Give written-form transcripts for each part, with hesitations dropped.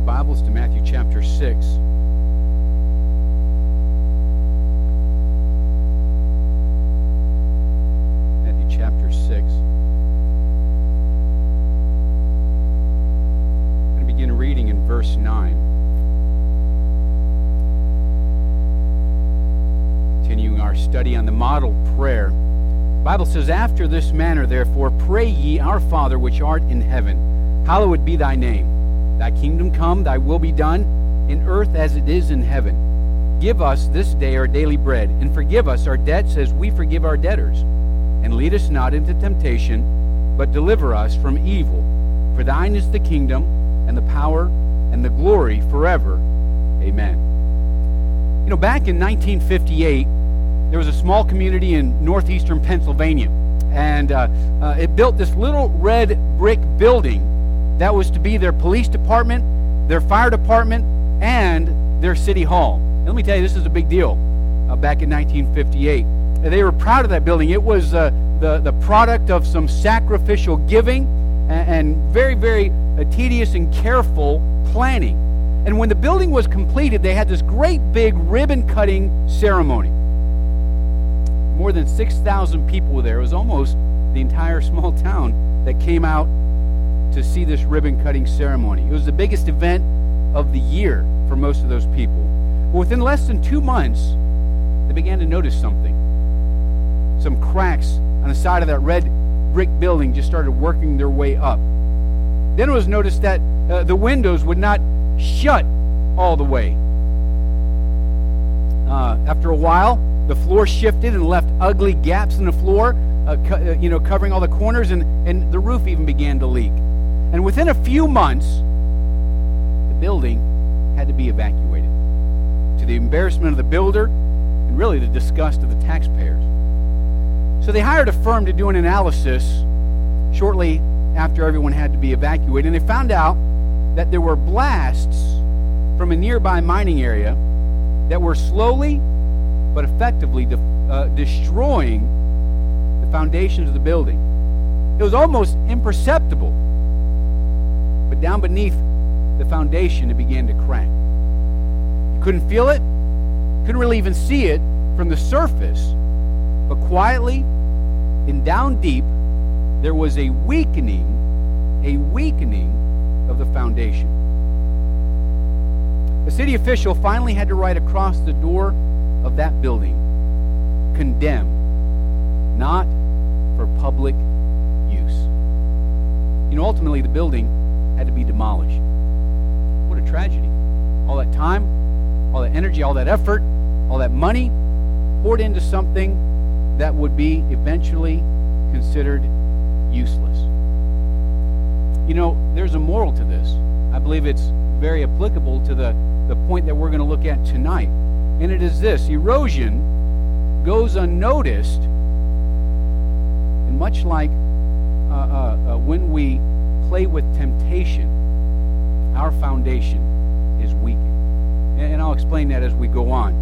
Bibles to Matthew chapter 6. Matthew chapter 6. I'm going to begin reading in verse 9. Continuing our study on the model prayer. The Bible says, "After this manner, therefore, pray ye, Our Father which art in heaven, hallowed be thy name. Thy kingdom come, thy will be done, in earth as it is in heaven. Give us this day our daily bread, and forgive us our debts as we forgive our debtors. And lead us not into temptation, but deliver us from evil. For thine is the kingdom, and the power, and the glory forever. Amen." You know, back in 1958, there was a small community in northeastern Pennsylvania, and it built this little red brick building that was to be their police department, their fire department, and their city hall. And let me tell you, this is a big deal back in 1958. They were proud of that building. It was the product of some sacrificial giving and very, very tedious and careful planning. And when the building was completed, they had this great big ribbon-cutting ceremony. More than 6,000 people were there. It was almost the entire small town that came out to see this ribbon-cutting ceremony. It was the biggest event of the year for most of those people. But within less than 2 months, they began to notice something. Some cracks on the side of that red brick building just started working their way up. Then it was noticed that the windows would not shut all the way. After a while, the floor shifted and left ugly gaps in the floor, covering all the corners, and the roof even began to leak. And within a few months, the building had to be evacuated, to the embarrassment of the builder and really the disgust of the taxpayers. So they hired a firm to do an analysis shortly after everyone had to be evacuated, and they found out that there were blasts from a nearby mining area that were slowly but effectively destroying the foundations of the building. It was almost imperceptible, but down beneath the foundation it began to crack. You couldn't feel it, couldn't really even see it from the surface, but quietly and down deep there was a weakening of the foundation. A city official finally had to write across the door of that building, "Condemned, not for public use." You know, ultimately the building had to be demolished. What a tragedy. All that time, all that energy, all that effort, all that money poured into something that would be eventually considered useless. You know, there's a moral to this. I believe it's very applicable to the point that we're going to look at tonight. And it is this: erosion goes unnoticed, and much like when we play with temptation, our foundation is weakened. And I'll explain that as we go on.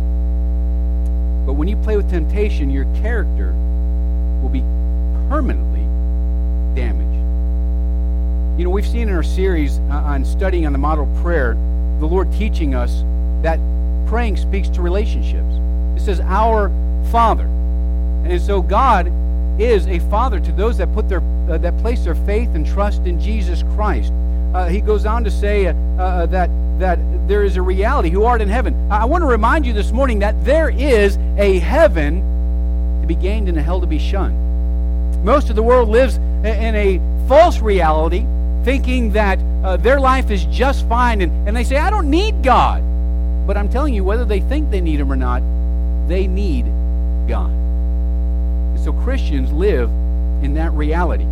But when you play with temptation, your character will be permanently damaged. You know, we've seen in our series on studying on the model prayer, the Lord teaching us that praying speaks to relationships. It says, "Our Father." And so God is a father to those that put that place their faith and trust in Jesus Christ. He goes on to say that there is a reality, "Who art in heaven." I want to remind you this morning that there is a heaven to be gained and a hell to be shunned. Most of the world lives in a false reality, thinking that their life is just fine, and they say, "I don't need God." But I'm telling you, whether they think they need Him or not, they need God. And so Christians live in that reality.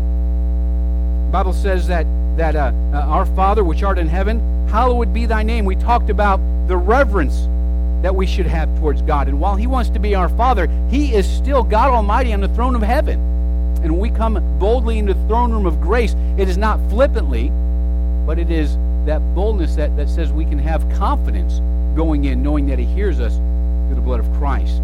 The Bible says that "Our Father which art in heaven, hallowed be thy name." We talked about the reverence that we should have towards God. And while He wants to be our Father, He is still God Almighty on the throne of heaven. And when we come boldly into the throne room of grace, it is not flippantly, but it is that boldness that says we can have confidence going in, knowing that He hears us through the blood of Christ.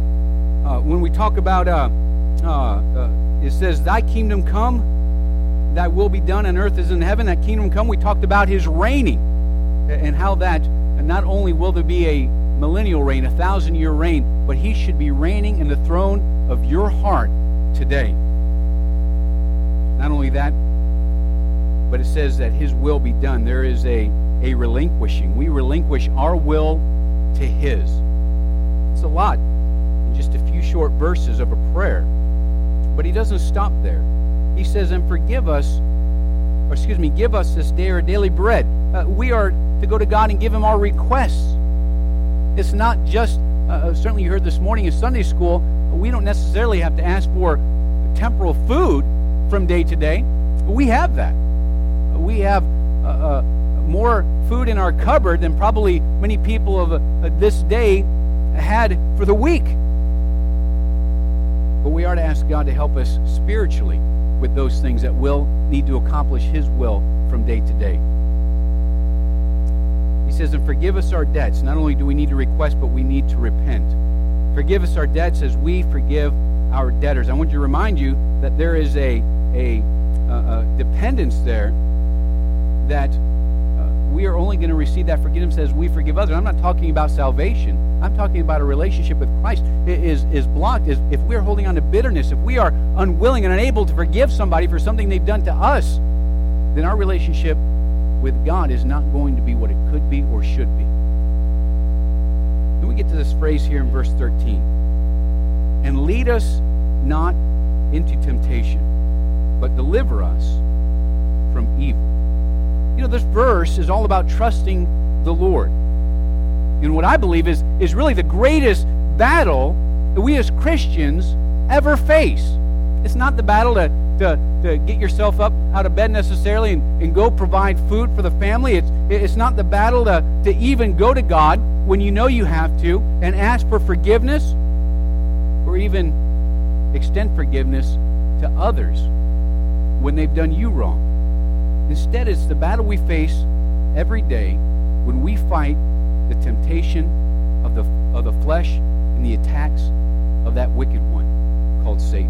When we talk about, it says, "Thy kingdom come," thy will be done on earth as in heaven, that kingdom come. We talked about his reigning and how that not only will there be a millennial reign, 1,000-year reign, but he should be reigning in the throne of your heart today. Not only that, but it says that his will be done. There is a relinquishing. We relinquish our will to his. It's a lot in just a few short verses of a prayer. But he doesn't stop there. He says, and give us this day our daily bread. We are to go to God and give him our requests. It's not just, certainly you heard this morning in Sunday school, we don't necessarily have to ask for temporal food from day to day. We have that. We have more food in our cupboard than probably many people of this day had for the week. But we are to ask God to help us spiritually with those things that will need to accomplish his will from day to day. He says, and forgive us our debts. Not only do we need to request, but we need to repent. Forgive us our debts as we forgive our debtors. I want to remind you that there is a dependence there that we are only going to receive that forgiveness as we forgive others. I'm not talking about salvation. I'm talking about a relationship with Christ is blocked. If we're holding on to bitterness, if we are unwilling and unable to forgive somebody for something they've done to us, then our relationship with God is not going to be what it could be or should be. Then we get to this phrase here in verse 13. And lead us not into temptation, but deliver us from evil. You know, this verse is all about trusting the Lord. And what I believe is really the greatest battle that we as Christians ever face. It's not the battle to get yourself up out of bed necessarily and go provide food for the family. It's not the battle to even go to God when you know you have to and ask for forgiveness or even extend forgiveness to others when they've done you wrong. Instead, it's the battle we face every day when we fight the temptation of the flesh and the attacks of that wicked one called Satan.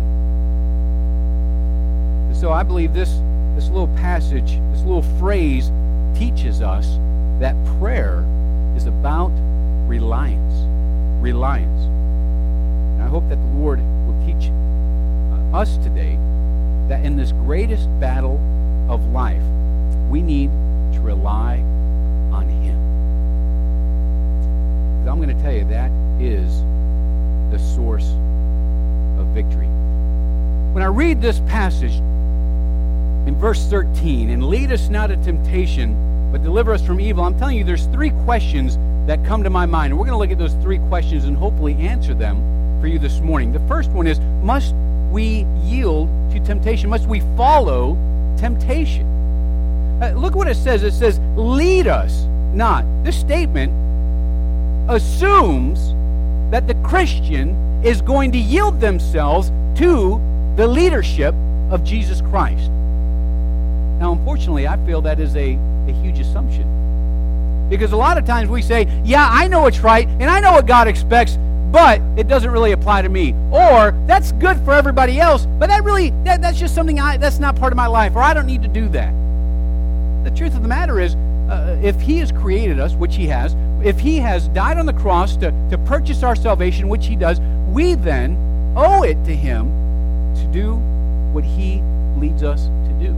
And so I believe this little passage, this little phrase teaches us that prayer is about reliance. Reliance. And I hope that the Lord will teach us today that in this greatest battle of life, we need to rely on him. Because I'm going to tell you, that is the source of victory. When I read this passage in verse 13, and lead us not to temptation, but deliver us from evil, I'm telling you there's three questions that come to my mind. And we're going to look at those three questions and hopefully answer them for you this morning. The first one is, must we yield to temptation? Must we follow temptation? Look what it says. It says, lead us not. This statement assumes that the Christian is going to yield themselves to the leadership of Jesus Christ. Now, unfortunately, I feel that is a huge assumption. Because a lot of times we say, yeah, I know it's right, and I know what God expects, but it doesn't really apply to me. Or, that's good for everybody else, but that's just something that's not part of my life, or I don't need to do that. The truth of the matter is, if he has created us, which he has, if he has died on the cross to purchase our salvation, which he does, we then owe it to him to do what he leads us to do.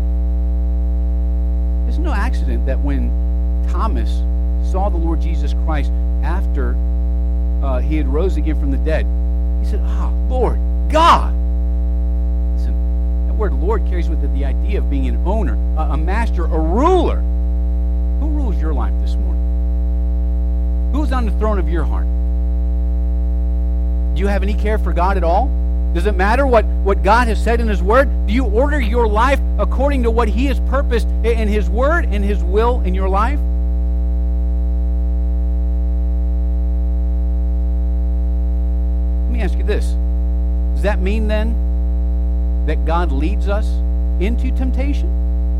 It's no accident that when Thomas saw the Lord Jesus Christ after he had rose again from the dead, he said, Lord God. Listen, that word Lord carries with it the idea of being an owner, a master, a ruler. Who rules your life this morning? Who's on the throne of your heart? Do you have any care for God at all? Does it matter what God has said in his word? Do you order your life according to what he has purposed in his word and his will in your life? Let me ask you this. Does that mean then that God leads us into temptation?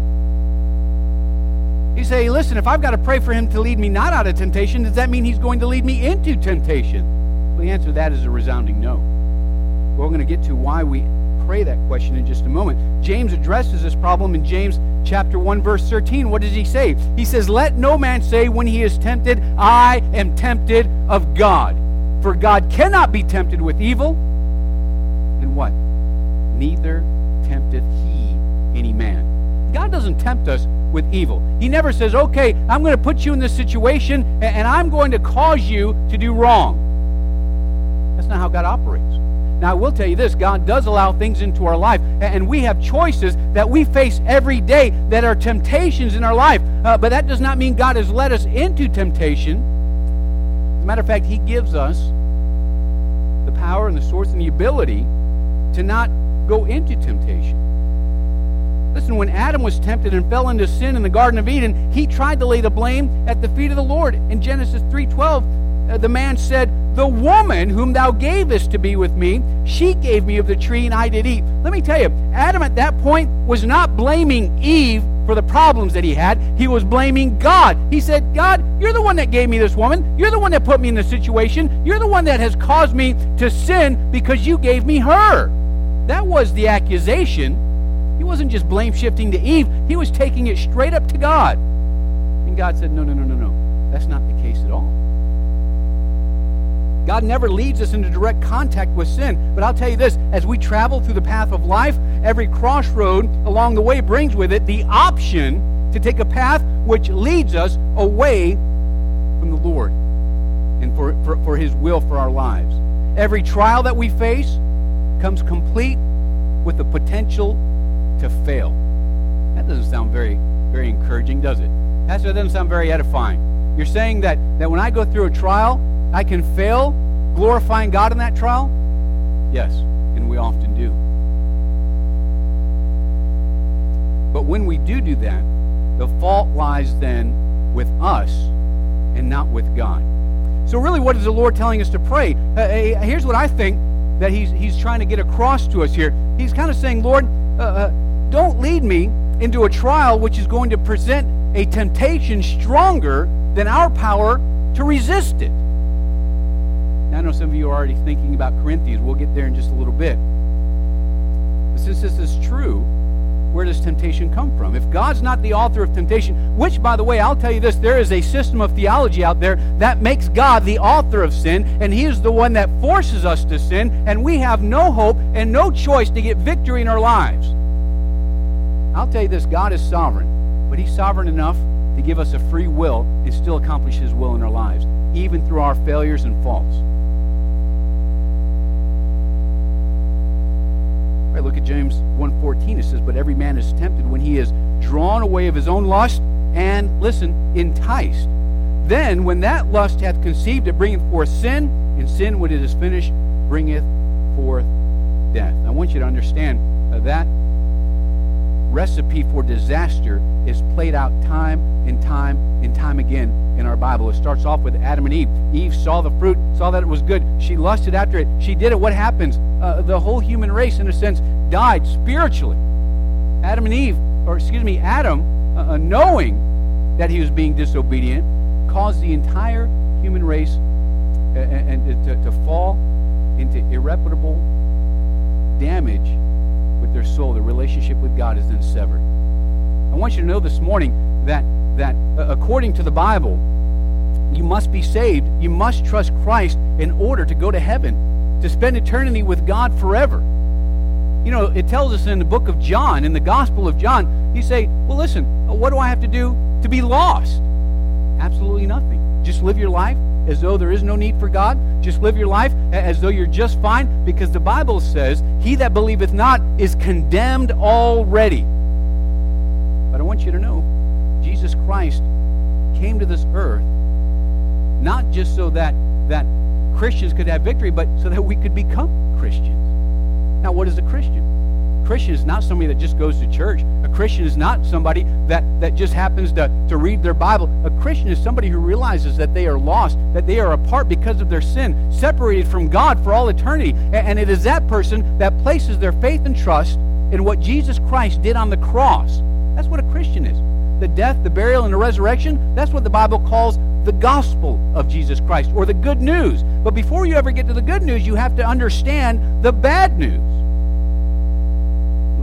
You say, listen, if I've got to pray for him to lead me not out of temptation, does that mean he's going to lead me into temptation? Well, the answer to that is a resounding no. We're going to get to why we pray that question in just a moment. James addresses this problem in James chapter 1, verse 13. What does he say? He says, "Let no man say when he is tempted, I am tempted of God. For God cannot be tempted with evil." And what? "Neither tempteth he any man." God doesn't tempt us with evil. He never says, "Okay, I'm going to put you in this situation and I'm going to cause you to do wrong." That's not how God operates. Now, I will tell you this, God does allow things into our life, and we have choices that we face every day that are temptations in our life. But that does not mean God has led us into temptation. As a matter of fact, He gives us the power and the source and the ability to not go into temptation. Listen, when Adam was tempted and fell into sin in the Garden of Eden, he tried to lay the blame at the feet of the Lord. In Genesis 3:12, the man said, "The woman whom thou gavest to be with me, she gave me of the tree and I did eat." Let me tell you, Adam at that point was not blaming Eve for the problems that he had. He was blaming God. He said, "God, you're the one that gave me this woman. You're the one that put me in this situation. You're the one that has caused me to sin because you gave me her." That was the accusation. He wasn't just blame shifting to Eve. He was taking it straight up to God. And God said, no. That's not the case at all. God never leads us into direct contact with sin. But I'll tell you this, as we travel through the path of life, every crossroad along the way brings with it the option to take a path which leads us away from the Lord and for His will for our lives. Every trial that we face comes complete with the potential to fail. That doesn't sound very, very encouraging, does it? Pastor, that doesn't sound very edifying. You're saying that when I go through a trial, I can fail glorifying God in that trial? Yes, and we often do. But when we do that, the fault lies then with us and not with God. So really, what is the Lord telling us to pray? Here's what I think that He's trying to get across to us here. He's kind of saying, Lord, don't lead me into a trial which is going to present a temptation stronger than our power to resist it. Now, I know some of you are already thinking about Corinthians. We'll get there in just a little bit. But since this is true, where does temptation come from? If God's not the author of temptation, which, by the way, I'll tell you this, there is a system of theology out there that makes God the author of sin, and He is the one that forces us to sin, and we have no hope and no choice to get victory in our lives. I'll tell you this, God is sovereign, but He's sovereign enough to give us a free will and still accomplish His will in our lives, even through our failures and faults. All right, look at James 1:14. It says, "But every man is tempted when he is drawn away of his own lust, and," listen, "enticed. Then, when that lust hath conceived, it bringeth forth sin, and sin, when it is finished, bringeth forth death." I want you to understand that recipe for disaster is played out time and time and time again in our Bible. It starts off with Adam and Eve. Eve saw the fruit, saw that it was good. She lusted after it. She did it. What happens? The whole human race, in a sense, died spiritually. Adam, knowing that he was being disobedient, caused the entire human race to fall into irreparable damage with their soul. The relationship with God is then severed. I want you to know this morning that according to the Bible, you must be saved. You must trust Christ in order to go to heaven, to spend eternity with God forever. You know, it tells us in the book of John, in the Gospel of John, you say, well, listen, what do I have to do to be lost? Absolutely nothing. Just live your life as though there is no need for God. Just live your life as though you're just fine, because the Bible says, "He that believeth not is condemned already." But I want you to know, Jesus Christ came to this earth not just so that Christians could have victory, but so that we could become Christians. Now, what is a Christian? A Christian is not somebody that just goes to church. A Christian is not somebody that just happens to read their Bible. A Christian is somebody who realizes that they are lost, that they are apart because of their sin, separated from God for all eternity. And it is that person that places their faith and trust in what Jesus Christ did on the cross. That's what a Christian is. The death, the burial, and the resurrection, that's what the Bible calls the gospel of Jesus Christ, or the good news. But before you ever get to the good news, you have to understand the bad news.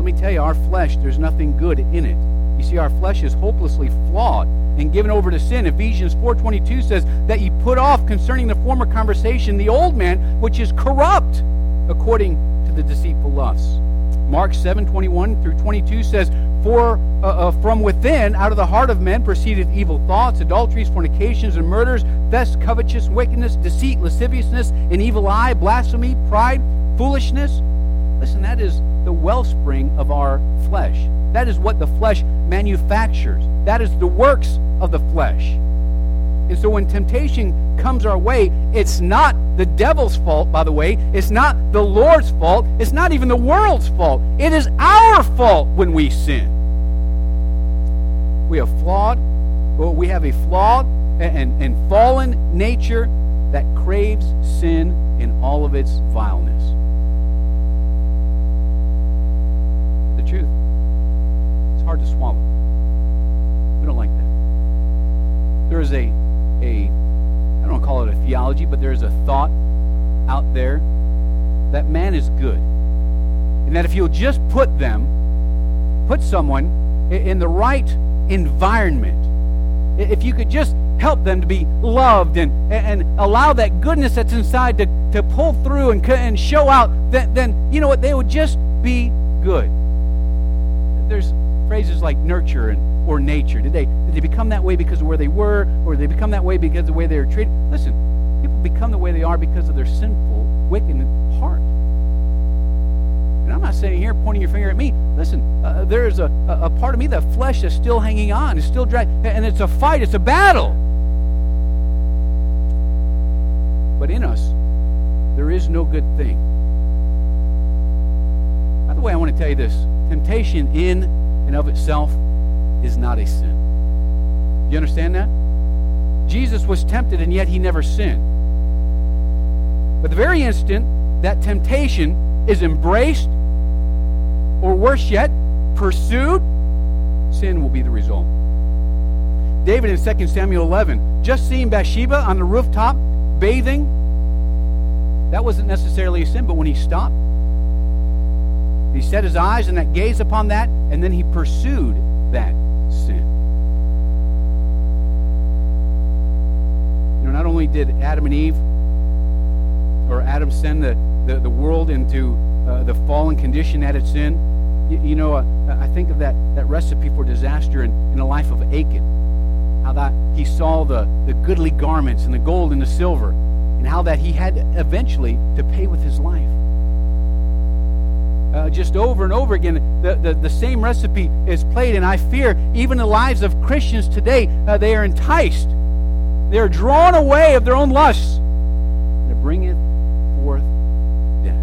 let me tell you, our flesh, there's nothing good in it. You see, our flesh is hopelessly flawed and given over to sin. Ephesians 4:22 says that you put off concerning the former conversation the old man, which is corrupt according to the deceitful lusts. Mark 7:21 through 22 says, For from within, out of the heart of men, proceedeth evil thoughts, adulteries, fornications, and murders, thefts, covetousness, wickedness, deceit, lasciviousness, an evil eye, blasphemy, pride, foolishness. Listen, that is the wellspring of our flesh. That is what the flesh manufactures. That is the works of the flesh. And so when temptation comes our way, it's not the devil's fault, by the way. It's not the Lord's fault. It's not even the world's fault. It is our fault when we sin. We have a flawed and fallen nature that craves sin in all of its vileness. The truth. It's hard to swallow. We don't like that. There is I don't want to call it a theology, but there's a thought out there that man is good. And that if you'll just put someone in the right environment, if you could just help them to be loved and allow that goodness that's inside to pull through and show out, then you know what, they would just be good. There's phrases like nurture or nature. Did they become that way because of where they were, or did they become that way because of the way they were treated? Listen, people become the way they are because of their sinful, wicked heart. And I'm not saying here pointing your finger at me. Listen, there's a part of me, that flesh is still hanging on, is still dragging, and it's a fight, it's a battle. But in us, there is no good thing. By the way, I want to tell you this. Temptation in and of itself is not a sin. Do you understand that? Jesus was tempted and yet he never sinned. But the very instant that temptation is embraced, or worse yet, pursued, sin will be the result. David in 2 Samuel 11, just seeing Bathsheba on the rooftop bathing, that wasn't necessarily a sin, but when he stopped, he set his eyes and that gaze upon that, and then he pursued that sin. You know, not only did Adam and Eve, or Adam send the world into the fallen condition that it's in, I think of that recipe for disaster in the life of Achan. How that he saw the goodly garments and the gold and the silver, and how that he had eventually to pay with his life. Just over and over again, the same recipe is played, and I fear even the lives of Christians today, they are enticed. They are drawn away of their own lusts, and it bringeth forth death.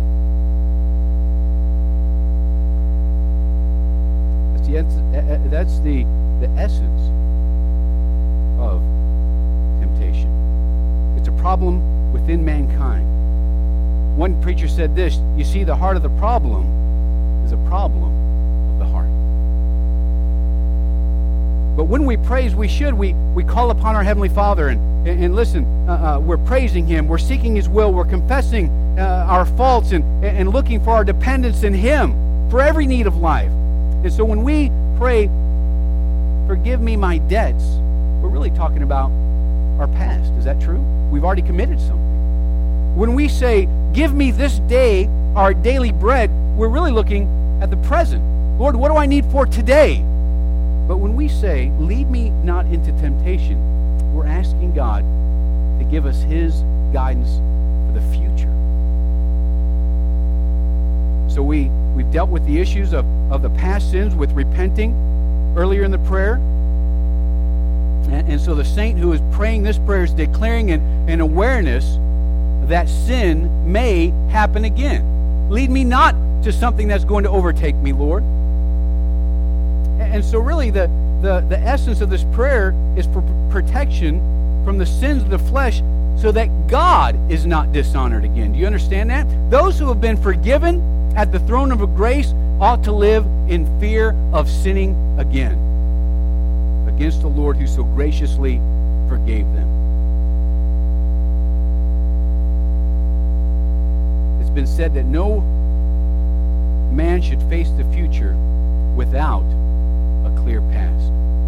That's the essence of temptation. It's a problem within mankind. One preacher said this, you see, the heart of the problem is a problem of the heart. But when we praise, we call upon our Heavenly Father and listen, we're praising Him, we're seeking His will, we're confessing our faults and looking for our dependence in Him for every need of life. And so when we pray, forgive me my debts, we're really talking about our past. Is that true? We've already committed something. When we say, give me this day our daily bread, we're really looking at the present. Lord, what do I need for today? But when we say, lead me not into temptation, we're asking God to give us His guidance for the future. So we've dealt with the issues of the past sins with repenting earlier in the prayer. And so the saint who is praying this prayer is declaring an awareness that sin may happen again. Lead me not to something that's going to overtake me, Lord. And so really the essence of this prayer is for protection from the sins of the flesh so that God is not dishonored again. Do you understand that? Those who have been forgiven at the throne of grace ought to live in fear of sinning again against the Lord who so graciously forgave them. It's been said that no man should face the future without a clear past.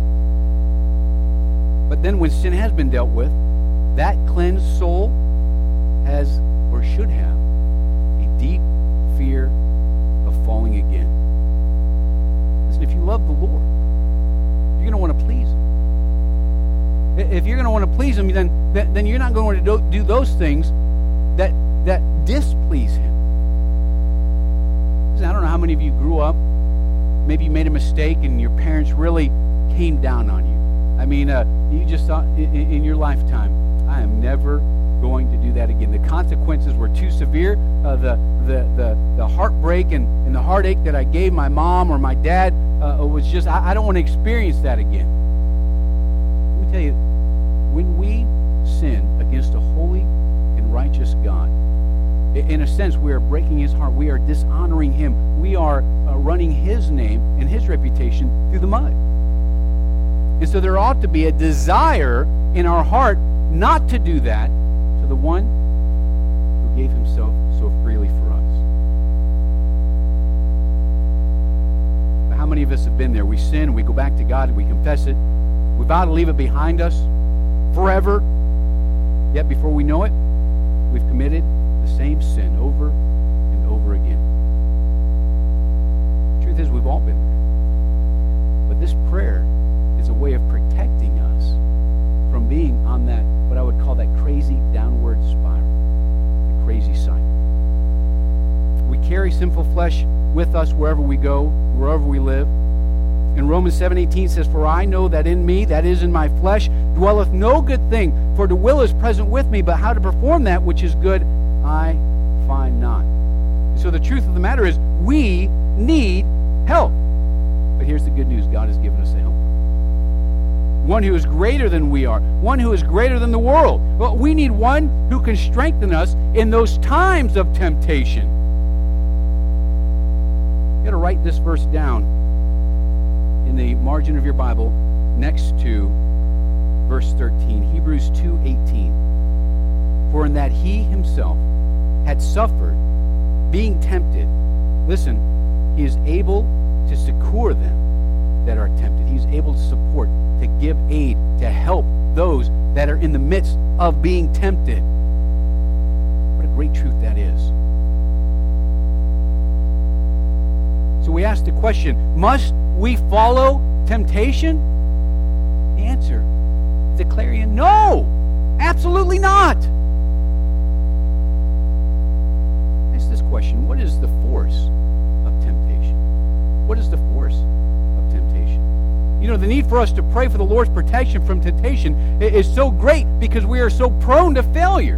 But then when sin has been dealt with, that cleansed soul has, or should have, a deep fear of falling again. Listen, if you love the Lord, you're going to want to please Him. If you're going to want to please Him, then you're not going to do those things that displease Him. Listen, I don't know how many of you grew up, maybe you made a mistake and your parents really came down on you. I mean, you just thought in your lifetime, I am never going to do that again. The consequences were too severe. The heartbreak and the heartache that I gave my mom or my dad was just, I don't want to experience that again. Let me tell you, when we sin against a holy and righteous God, in a sense, we are breaking His heart. We are dishonoring Him. We are running His name and His reputation through the mud. And so there ought to be a desire in our heart not to do that to the one who gave Himself so freely for us. But how many of us have been there? We sin, we go back to God, and we confess it. We vow to leave it behind us forever. Yet before we know it, we've committed the same sin over and over again. The truth is, we've all been there. But this prayer is a way of protecting us from being on that, what I would call that crazy downward spiral, the crazy cycle. We carry sinful flesh with us wherever we go, wherever we live. And Romans 7:18 says, "For I know that in me, that is in my flesh, dwelleth no good thing. For the will is present with me, but how to perform that which is good, I find not." And so the truth of the matter is, we need help. But here's the good news. God has given us a helper. One who is greater than we are. One who is greater than the world. Well, we need one who can strengthen us in those times of temptation. You got to write this verse down in the margin of your Bible next to verse 13. Hebrews 2:18. For in that He Himself had suffered, being tempted, listen, He is able to succor them that are tempted. He's able to support, to give aid, to help those that are in the midst of being tempted. What a great truth that is. So we ask the question, must we follow temptation? The answer is a clarion no, absolutely not. Ask this question, what is the force of temptation? What is the force of temptation? You know, the need for us to pray for the Lord's protection from temptation is so great because we are so prone to failure.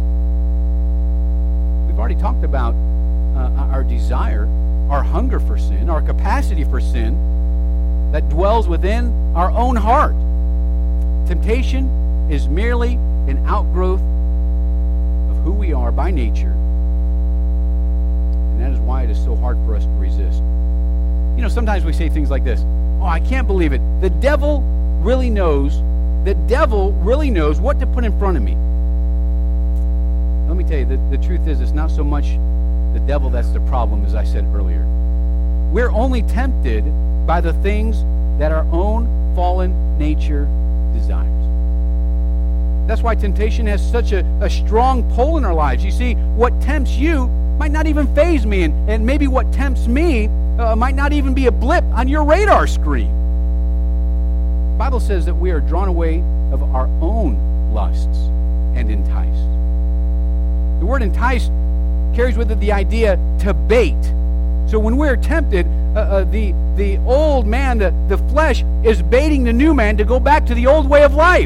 We've already talked about our desire, our hunger for sin, our capacity for sin that dwells within our own heart. Temptation is merely an outgrowth of who we are by nature, and that is why it is so hard for us to resist. You know, sometimes we say things like this, "Oh, I can't believe it. The devil really knows what to put in front of me." Let me tell you, the truth is, it's not so much the devil that's the problem, as I said earlier. We're only tempted by the things that our own fallen nature desires. That's why temptation has such a strong pull in our lives. You see, what tempts you might not even faze me, and maybe what tempts me might not even be a blip on your radar screen. The Bible says that we are drawn away of our own lusts and enticed. The word enticed carries with it the idea to bait. So when we're tempted, the old man, the flesh, is baiting the new man to go back to the old way of life.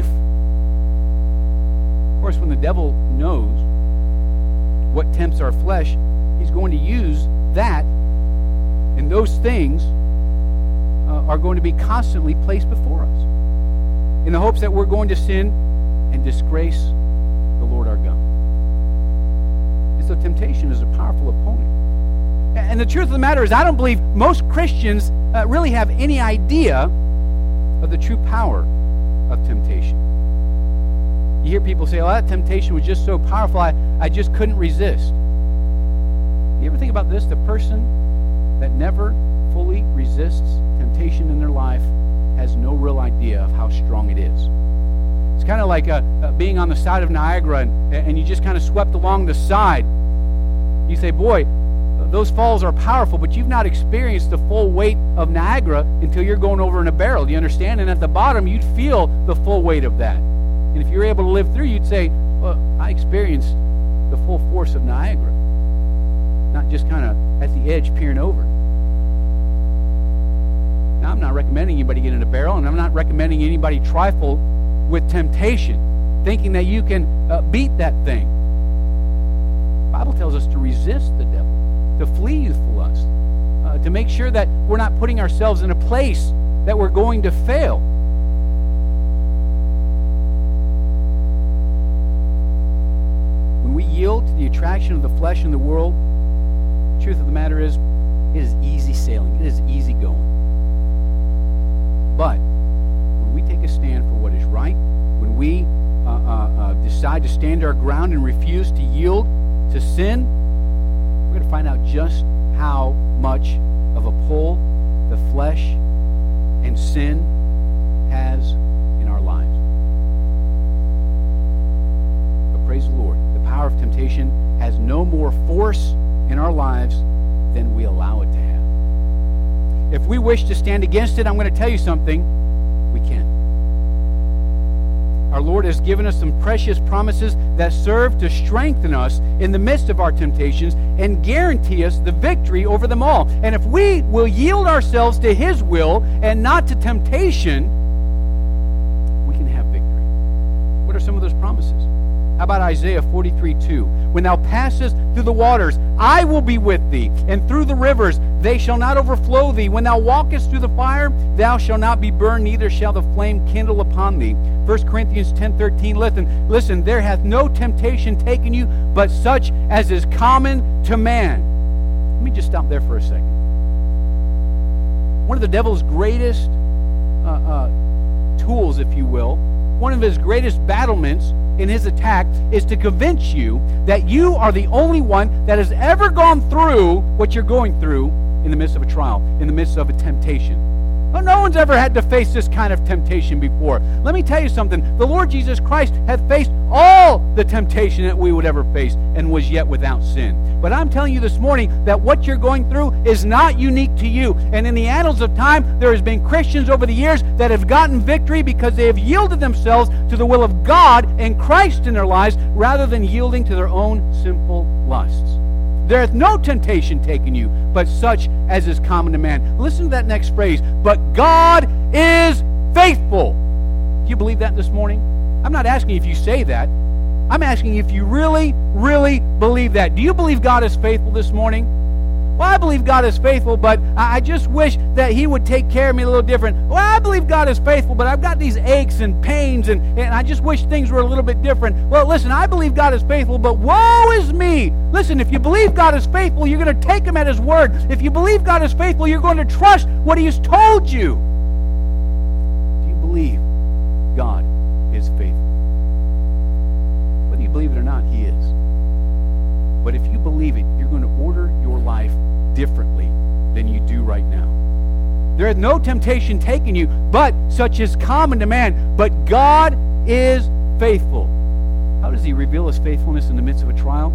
Of course, when the devil knows what tempts our flesh, he's going to use that, and those things are going to be constantly placed before us in the hopes that we're going to sin and disgrace the Lord our God. And so temptation is a powerful opponent. And the truth of the matter is, I don't believe most Christians really have any idea of the true power of temptation. You hear people say, "Oh, that temptation was just so powerful, I just couldn't resist." You ever think about this? The person that never fully resists temptation in their life has no real idea of how strong it is. It's kind of like being on the side of Niagara and you just kind of swept along the side. You say, boy, those falls are powerful, but you've not experienced the full weight of Niagara until you're going over in a barrel. Do you understand? And at the bottom, you'd feel the full weight of that. And if you're able to live through, you'd say, well, I experienced the full force of Niagara, not just kind of at the edge peering over. Now, I'm not recommending anybody get in a barrel, and I'm not recommending anybody trifle with temptation, thinking that you can beat that thing. The Bible tells us to resist the devil, to flee youthful lust, to make sure that we're not putting ourselves in a place that we're going to fail. When we yield to the attraction of the flesh and the world, the truth of the matter is, it is easy sailing. It is easy going. But when we take a stand for what is right, when we decide to stand our ground and refuse to yield to sin, we're going to find out just how much of a pull the flesh and sin has in our lives. But praise the Lord, the power of temptation has no more force in our lives than we allow it to have. If we wish to stand against it, I'm going to tell you something, we can. Our Lord has given us some precious promises that serve to strengthen us in the midst of our temptations and guarantee us the victory over them all. And if we will yield ourselves to His will and not to temptation, we can have victory. What are some of those promises? How about Isaiah 43:2? When thou passest through the waters, I will be with thee, and through the rivers, they shall not overflow thee. When thou walkest through the fire, thou shalt not be burned, neither shall the flame kindle upon thee. 1 Corinthians 10:13, listen, there hath no temptation taken you, but such as is common to man. Let me just stop there for a second. One of the devil's greatest tools, if you will, one of his greatest battlements in his attack is to convince you that you are the only one that has ever gone through what you're going through in the midst of a trial, in the midst of a temptation. Well, no one's ever had to face this kind of temptation before. Let me tell you something. The Lord Jesus Christ had faced all the temptation that we would ever face and was yet without sin. But I'm telling you this morning that what you're going through is not unique to you. And in the annals of time, there has been Christians over the years that have gotten victory because they have yielded themselves to the will of God and Christ in their lives rather than yielding to their own sinful lusts. There hath no temptation taken you, but such as is common to man. Listen to that next phrase. But God is faithful. Do you believe that this morning? I'm not asking if you say that. I'm asking if you really, really believe that. Do you believe God is faithful this morning? Well, I believe God is faithful, but I just wish that He would take care of me a little different. Well, I believe God is faithful, but I've got these aches and pains, and I just wish things were a little bit different. Well, listen, I believe God is faithful, but woe is me. Listen, if you believe God is faithful, you're going to take Him at His word. If you believe God is faithful, you're going to trust what He has told you. Do you believe God is faithful? Whether you believe it or not, He is. But if you believe it, you're going to order your life differently than you do right now. There hath no temptation taken you, but such is common to man. But God is faithful. How does He reveal His faithfulness in the midst of a trial?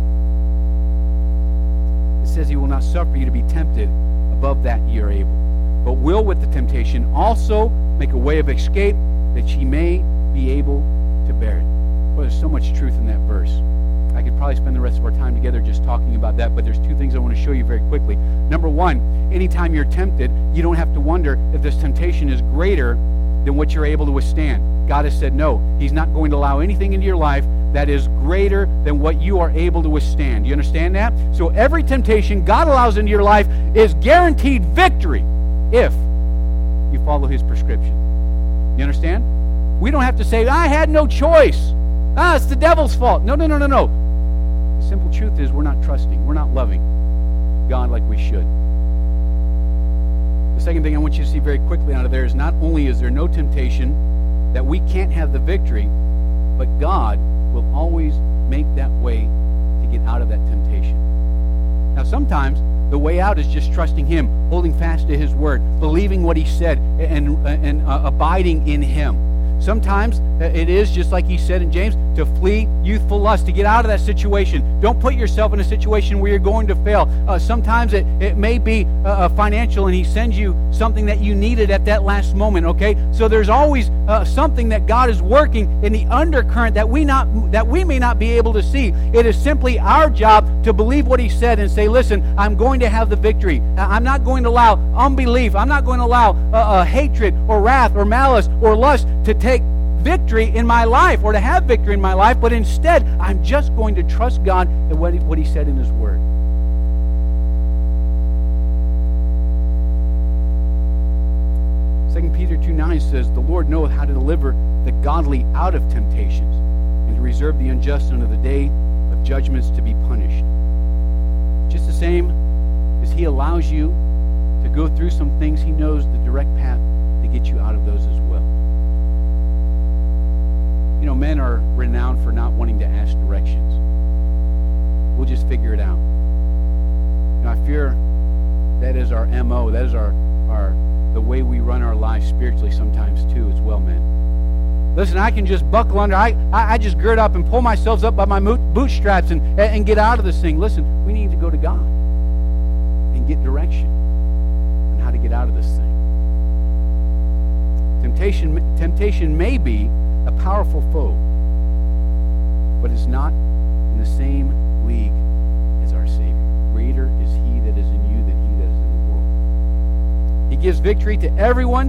It says He will not suffer you to be tempted above that ye are able, but will with the temptation also make a way of escape that ye may be able to bear it. Well, there's so much truth in that verse. I could probably spend the rest of our time together just talking about that, but there's two things I want to show you very quickly. Number one, anytime you're tempted, you don't have to wonder if this temptation is greater than what you're able to withstand. God has said no. He's not going to allow anything into your life that is greater than what you are able to withstand. Do you understand that? So every temptation God allows into your life is guaranteed victory if you follow His prescription. You understand? We don't have to say, I had no choice. It's the devil's fault. No. The simple truth is we're not trusting. We're not loving God like we should. The second thing I want you to see very quickly out of there is not only is there no temptation that we can't have the victory, but God will always make that way to get out of that temptation. Now sometimes The way out is just trusting Him, holding fast to His word, believing what He said, and abiding in Him. Sometimes it is, just like He said in James, to flee youthful lust, to get out of that situation. Don't put yourself in a situation where you're going to fail. Sometimes it may be financial, and He sends you something that you needed at that last moment, okay? So there's always something that God is working in the undercurrent that we may not be able to see. It is simply our job to believe what He said and say, listen, I'm going to have the victory. I'm not going to allow unbelief. I'm not going to allow hatred or wrath or malice or lust to take victory in my life or to have victory in my life, but instead I'm just going to trust God and what He said in His word. 2 Peter 2:9 says, the Lord knoweth how to deliver the godly out of temptations and to reserve the unjust unto the day of judgments to be punished. Just the same as He allows you to go through some things, He knows the direct path to get you out of those as well. You know, men are renowned for not wanting to ask directions. We'll just figure it out. You know, I fear that is our MO. That is the way we run our lives spiritually sometimes too as well, men. Listen, I can just buckle under. I just gird up and pull myself up by my bootstraps and get out of this thing. Listen, we need to go to God and get direction on how to get out of this thing. Temptation may be a powerful foe, but it's not in the same league as our Savior. Greater is He that is in you than he that is in the world. He gives victory to everyone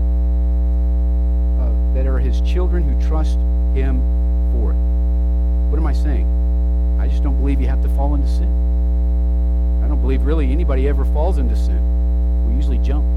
that are His children who trust Him for it. What am I saying? I just don't believe you have to fall into sin. I don't believe really anybody ever falls into sin. We usually jump.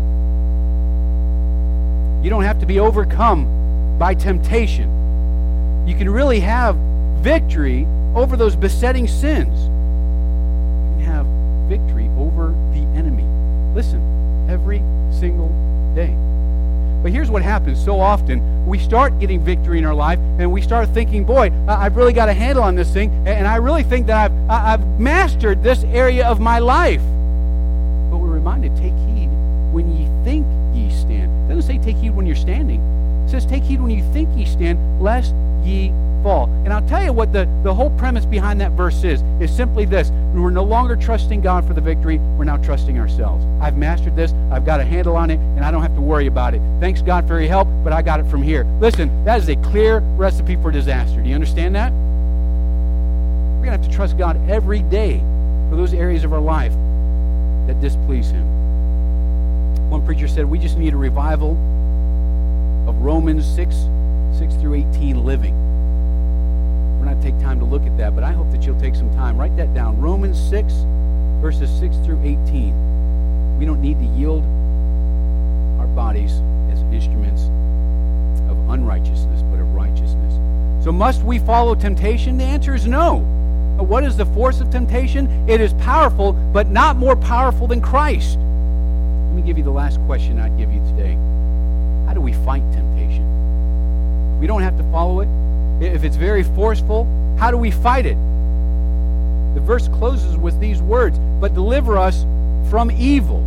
You don't have to be overcome by temptation. You can really have victory over those besetting sins. You can have victory over the enemy. Listen, every single day. But here's what happens so often. We start getting victory in our life, and we start thinking, boy, I've really got a handle on this thing, and I really think that I've mastered this area of my life. But we're reminded, take heed when ye think ye stand. It doesn't say take heed when you're standing. It says take heed when you think ye stand, lest ye fall. And I'll tell you what the whole premise behind that verse is simply this. We're no longer trusting God for the victory. We're now trusting ourselves. I've mastered this. I've got a handle on it, and I don't have to worry about it. Thanks God for your help, but I got it from here. Listen, that is a clear recipe for disaster. Do you understand that? We're going to have to trust God every day for those areas of our life that displease Him. One preacher said we just need a revival of Romans 6 through 18 living. We're not take time to look at that, but I hope that you'll take some time. Write that down. Romans 6, verses 6 through 18. We don't need to yield our bodies as instruments of unrighteousness, but of righteousness. So must we follow temptation? The answer is no. What is the force of temptation? It is powerful, but not more powerful than Christ. Let me give you the last question I'd give you today. How do we fight temptation? We don't have to follow it. If it's very forceful, how do we fight it? The verse closes with these words, but deliver us from evil.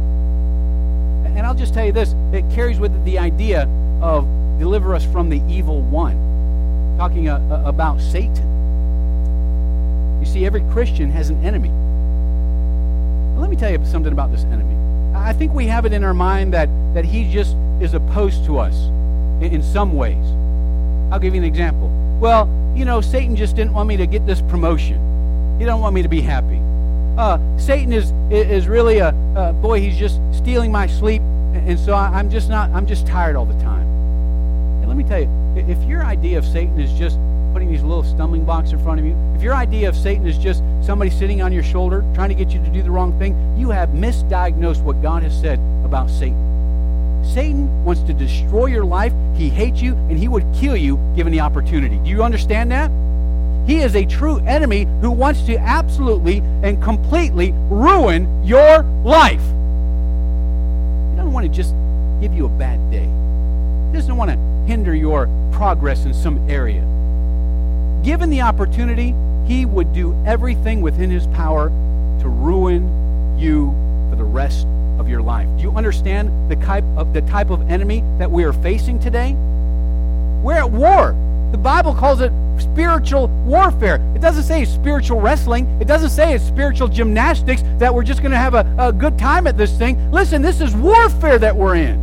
And I'll just tell you this, it carries with it the idea of deliver us from the evil one. Talking about Satan. You see, every Christian has an enemy. Now, let me tell you something about this enemy. I think we have it in our mind that he just is opposed to us in some ways. I'll give you an example. Well, you know, Satan just didn't want me to get this promotion. He don't want me to be happy. Satan is really boy, he's just stealing my sleep, and so I'm just tired all the time. And let me tell you, if your idea of Satan is just putting these little stumbling blocks in front of you, if your idea of Satan is just somebody sitting on your shoulder trying to get you to do the wrong thing, you have misdiagnosed what God has said about Satan. Satan wants to destroy your life. He hates you, and he would kill you given the opportunity. Do you understand that? He is a true enemy who wants to absolutely and completely ruin your life. He doesn't want to just give you a bad day. He doesn't want to hinder your progress in some area. Given the opportunity, he would do everything within his power to ruin you for the rest of your life. Do you understand the type of enemy that we are facing today? We're at war. The Bible calls it spiritual warfare. It doesn't say spiritual wrestling. It doesn't say it's spiritual gymnastics, that we're just going to have a good time at this thing. Listen, this is warfare that we're in.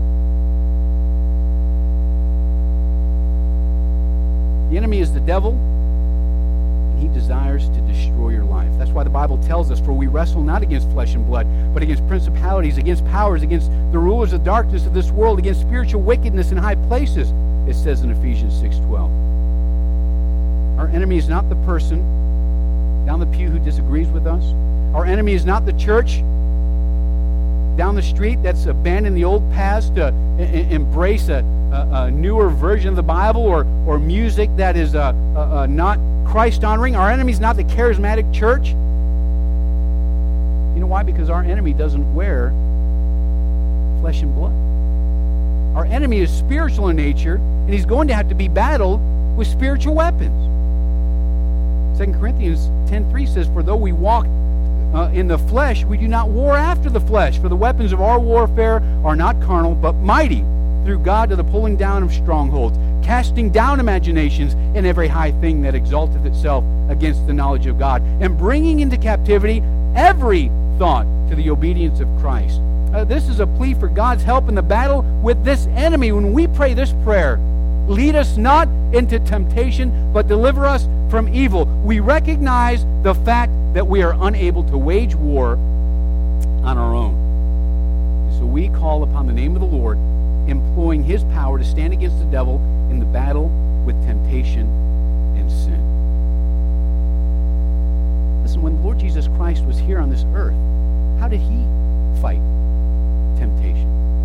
The enemy is the devil, and he desires to destroy your life. That's why the Bible tells us, for we wrestle not against flesh and blood, but against principalities, against powers, against the rulers of darkness of this world, against spiritual wickedness in high places, it says in Ephesians 6:12. Our enemy is not the person down the pew who disagrees with us. Our enemy is not the church down the street that's abandoned the old paths to embrace a newer version of the Bible, or music that is not Christ-honoring. Our enemy is not the charismatic church. You know why? Because our enemy doesn't wear flesh and blood. Our enemy is spiritual in nature, and he's going to have to be battled with spiritual weapons. 2 Corinthians 10:3 says, for though we walk in the flesh, we do not war after the flesh. For the weapons of our warfare are not carnal, but mighty through God to the pulling down of strongholds, casting down imaginations and every high thing that exalteth itself against the knowledge of God, and bringing into captivity every thought to the obedience of Christ. This is a plea for God's help in the battle with this enemy. When we pray this prayer, lead us not into temptation, but deliver us from evil, we recognize the fact that we are unable to wage war on our own. So we call upon the name of the Lord, employing his power to stand against the devil in the battle with temptation and sin. Listen, when the Lord Jesus Christ was here on this earth, how did he fight temptation?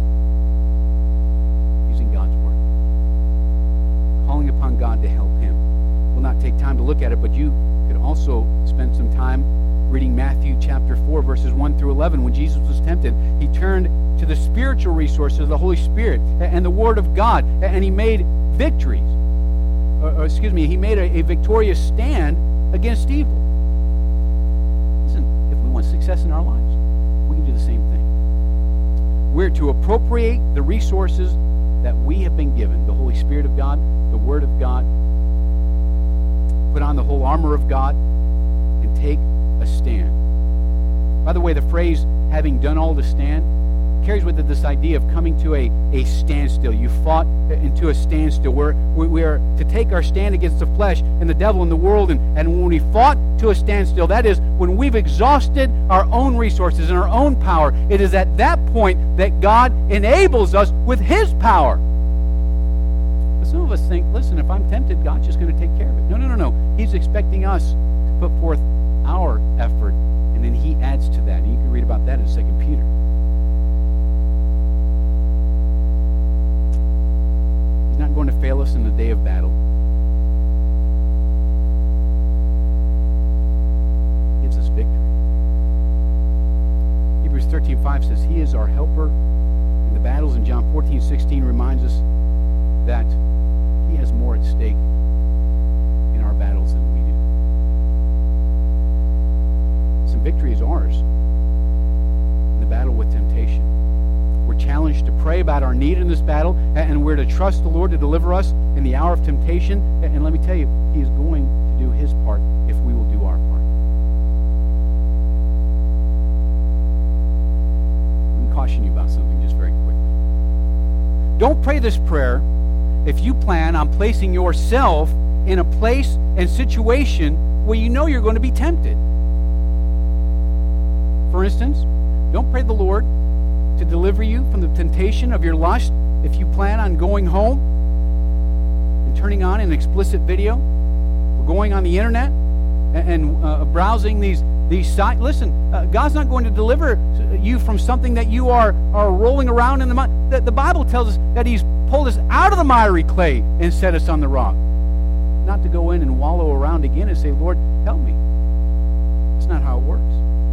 Using God's word. Calling upon God to help him. We'll not take time to look at it, but you could also spend some time reading Matthew chapter 4, verses 1 through 11. When Jesus was tempted, he turned to the spiritual resources of the Holy Spirit and the Word of God, and he made victories. He made a victorious stand against evil. Listen, if we want success in our lives, we can do the same thing. We're to appropriate the resources that we have been given, the Holy Spirit of God, the Word of God, put on the whole armor of God, and take a stand. By the way, the phrase, having done all to stand, carries with it this idea of coming to a standstill. You fought into a standstill. We are to take our stand against the flesh and the devil and the world. And when we fought to a standstill, that is, when we've exhausted our own resources and our own power, it is at that point that God enables us with his power. But some of us think, listen, if I'm tempted, God's just going to take care of it. No. He's expecting us to put forth our effort, and then he adds to that. And you can read about that in 2 Peter. He's not going to fail us in the day of battle. He gives us victory. Hebrews 13:5 says he is our helper in the battles, and John 14:16 reminds us that he has more at stake in our battles than we do. Some victory is ours in the battle with temptation. We're challenged to pray about our need in this battle, and we're to trust the Lord to deliver us in the hour of temptation. And let me tell you, he is going to do his part if we will do our part. Let me caution you about something just very quickly. Don't pray this prayer if you plan on placing yourself in a place and situation where you know you're going to be tempted. For instance, don't pray the Lord to deliver you from the temptation of your lust if you plan on going home and turning on an explicit video, or going on the internet and browsing these sites. Listen, God's not going to deliver you from something that you are rolling around in the mud. The Bible tells us that he's pulled us out of the miry clay and set us on the rock. Not to go in and wallow around again and say, Lord, help me. That's not how it works.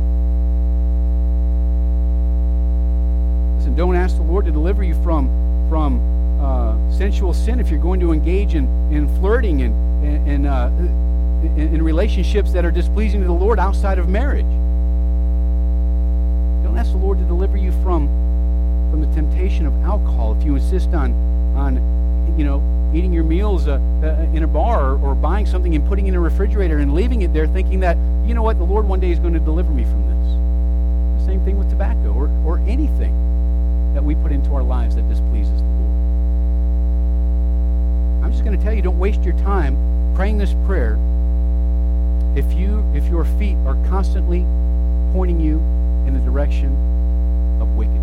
Listen, don't ask the Lord to deliver you from sensual sin if you're going to engage in flirting and in relationships that are displeasing to the Lord outside of marriage. ask the Lord to deliver you from the temptation of alcohol. If you insist on eating your meals in a bar or buying something and putting it in a refrigerator and leaving it there thinking that, you know what, the Lord one day is going to deliver me from this. The same thing with tobacco or anything that we put into our lives that displeases the Lord. I'm just going to tell you, don't waste your time praying this prayer if your feet are constantly pointing you in the direction of wickedness.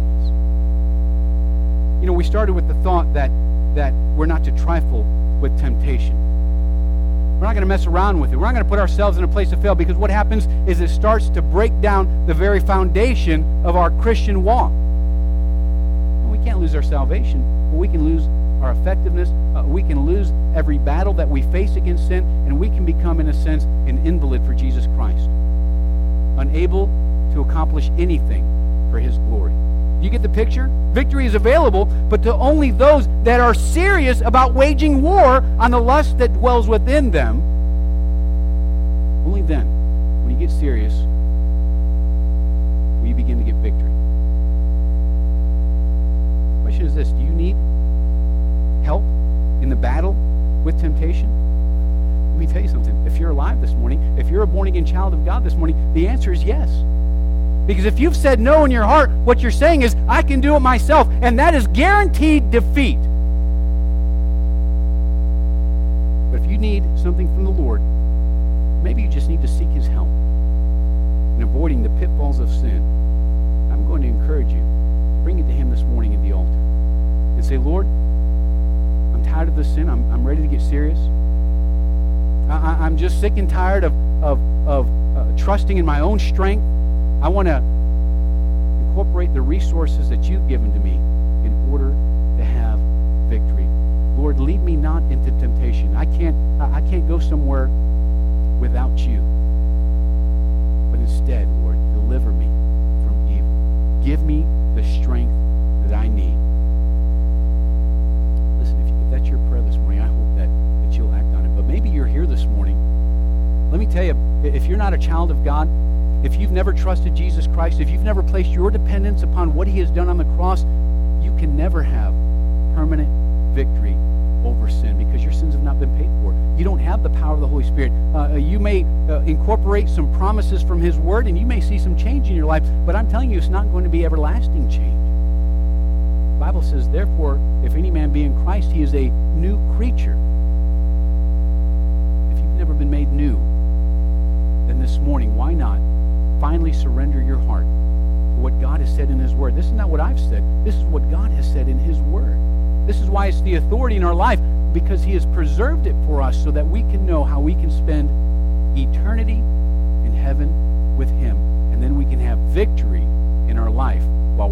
We started with the thought that we're not to trifle with temptation. We're not going to mess around with it. We're not going to put ourselves in a place to fail, because what happens is it starts to break down the very foundation of our Christian walk. And we can't lose our salvation, but we can lose our effectiveness. We can lose every battle that we face against sin, and we can become, in a sense, an invalid for Jesus Christ, unable to accomplish anything for His glory. Do you get the picture? Victory is available, but to only those that are serious about waging war on the lust that dwells within them. Only then, when you get serious, will you begin to get victory. The question is this: do you need help in the battle with temptation? Let me tell you something. If you're alive this morning, if you're a born-again child of God this morning, the answer is yes. Because if you've said no in your heart, what you're saying is, I can do it myself, and that is guaranteed defeat. But if you need something from the Lord, maybe you just need to seek His help in avoiding the pitfalls of sin. I'm going to encourage you to bring it to Him this morning at the altar and say, Lord, I'm tired of this sin. I'm ready to get serious. I'm just sick and tired of trusting in my own strength. I want to incorporate the resources that you've given to me in order to have victory. Lord, lead me not into temptation. I can't go somewhere without you. But instead, Lord, deliver me from evil. Give me the strength that I need. Listen, if that's your prayer this morning, I hope that you'll act on it. But maybe you're here this morning. Let me tell you, if you're not a child of God, if you've never trusted Jesus Christ, if you've never placed your dependence upon what He has done on the cross, you can never have permanent victory over sin, because your sins have not been paid for. You don't have the power of the Holy Spirit. You may incorporate some promises from His Word, and you may see some change in your life, but I'm telling you, it's not going to be everlasting change. The Bible says, therefore, if any man be in Christ, he is a new creature. If you've never been made new, then this morning, why not finally surrender your heart to what God has said in His Word? This is not what I've said. This is what God has said in His Word. This is why it's the authority in our life, because He has preserved it for us so that we can know how we can spend eternity in heaven with Him. And then we can have victory in our life while